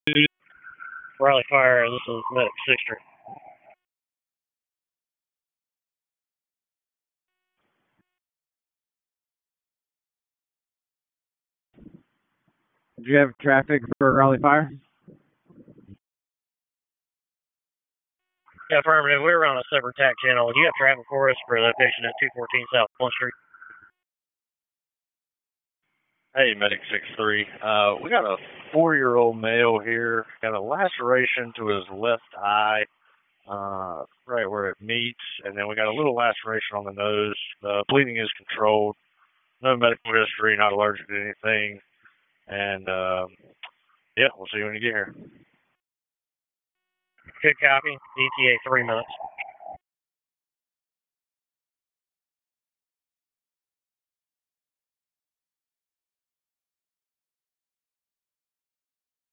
Raleigh Fire, this is Medic 6-3. Do you have traffic for Raleigh Fire? Yeah, affirmative. We're on a separate TAC channel. Do you have traffic for us for location at 214 South Plum Street? Hey, Medic 6-3. We got a 4-year-old male here, got a laceration to his left eye, right where it meets, and then we got a little laceration on the nose. The bleeding is controlled. No medical history, not allergic to anything. And, yeah, we'll see you when you get here. Good copy. ETA 3 minutes.